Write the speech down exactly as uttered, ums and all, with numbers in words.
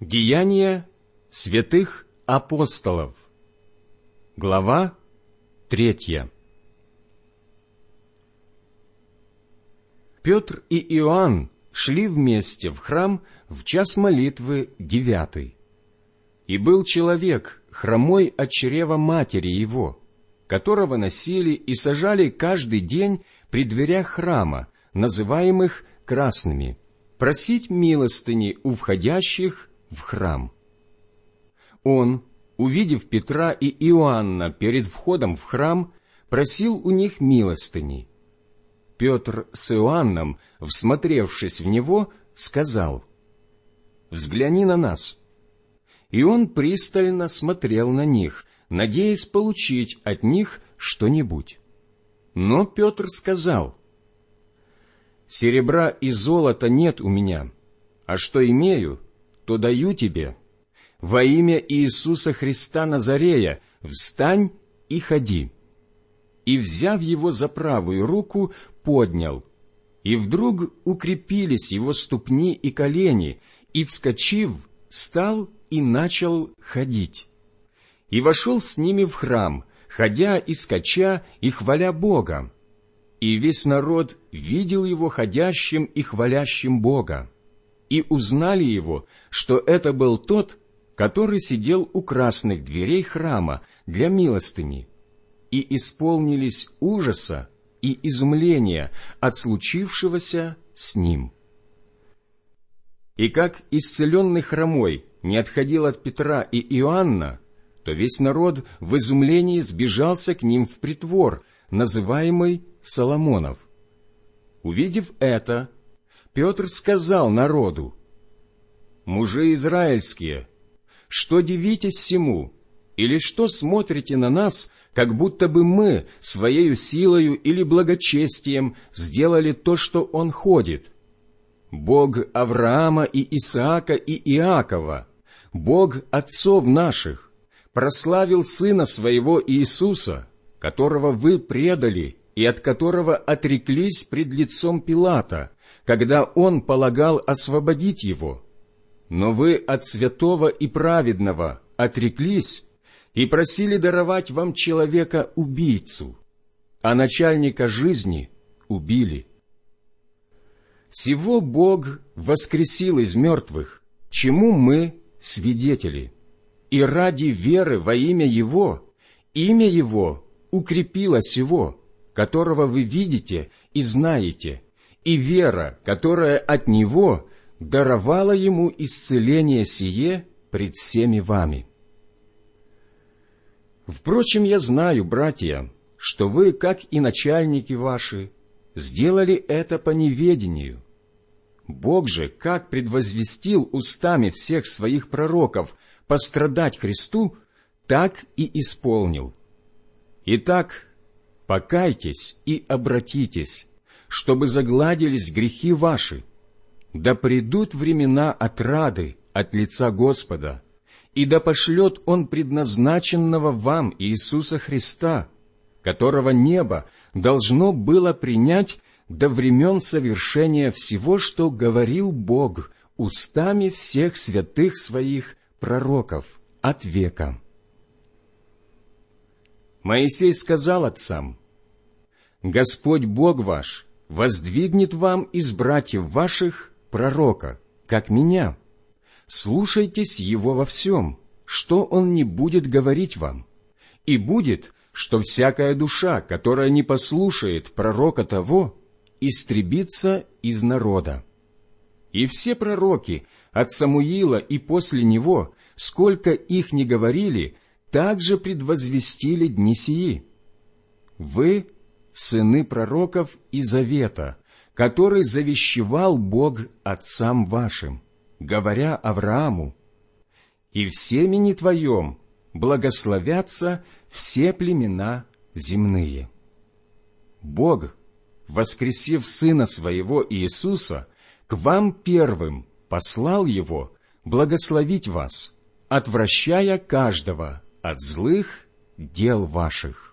Деяния святых апостолов. Глава третья. Петр и Иоанн шли вместе в храм в час молитвы девятый. И был человек, хромой от чрева матери его, которого носили и сажали каждый день при дверях храма, называемых красными, просить милостыни у входящих в храм. Он, увидев Петра и Иоанна перед входом в храм, просил у них милостыни. Петр с Иоанном, всмотревшись в него, сказал: «Взгляни на нас». И он пристально смотрел на них, надеясь получить от них что-нибудь. Но Петр сказал: «Серебра и золота нет у меня, а что имею, то даю тебе. Во имя Иисуса Христа Назарея встань и ходи». И, взяв его за правую руку, поднял. И вдруг укрепились его ступни и колени, и, вскочив, стал и начал ходить. И вошел с ними в храм, ходя и скача, и хваля Бога. И весь народ видел его ходящим и хвалящим Бога. И узнали его, что это был тот, который сидел у красных дверей храма для милостыни, и исполнились ужаса и изумления от случившегося с ним. И как исцеленный хромой не отходил от Петра и Иоанна, то весь народ в изумлении сбежался к ним в притвор, называемый Соломонов. Увидев это, Петр сказал народу: «Мужи израильские, что дивитесь сему, или что смотрите на нас, как будто бы мы своею силою или благочестием сделали то, что он ходит? Бог Авраама и Исаака и Иакова, Бог отцов наших, прославил Сына Своего Иисуса, которого вы предали и от которого отреклись пред лицом Пилата, когда он полагал освободить его. Но вы от святого и праведного отреклись и просили даровать вам человека-убийцу, а начальника жизни убили. Сего Бог воскресил из мертвых, чему мы свидетели, и ради веры во имя Его, имя Его укрепило сего, которого вы видите и знаете, и вера, которая от Него, даровала Ему исцеление сие пред всеми вами. Впрочем, я знаю, братья, что вы, как и начальники ваши, сделали это по неведению. Бог же, как предвозвестил устами всех своих пророков пострадать Христу, так и исполнил. Итак, покайтесь и обратитесь, чтобы загладились грехи ваши, да придут времена отрады от лица Господа, и да пошлет Он предназначенного вам Иисуса Христа, которого небо должно было принять до времен совершения всего, что говорил Бог устами всех святых Своих пророков от века. Моисей сказал отцам: «Господь Бог ваш воздвигнет вам из братьев ваших пророка, как меня. Слушайтесь его во всем, что он не будет говорить вам. И будет, что всякая душа, которая не послушает пророка того, истребится из народа. И все пророки от Самуила и после него, сколько их ни говорили, также предвозвестили дни сии. Вы — сыны пророков и завета, который завещевал Бог отцам вашим, говоря Аврааму: «И в семени твоем благословятся все племена земные». Бог, воскресив Сына Своего Иисуса, к вам первым послал Его благословить вас, отвращая каждого от злых дел ваших.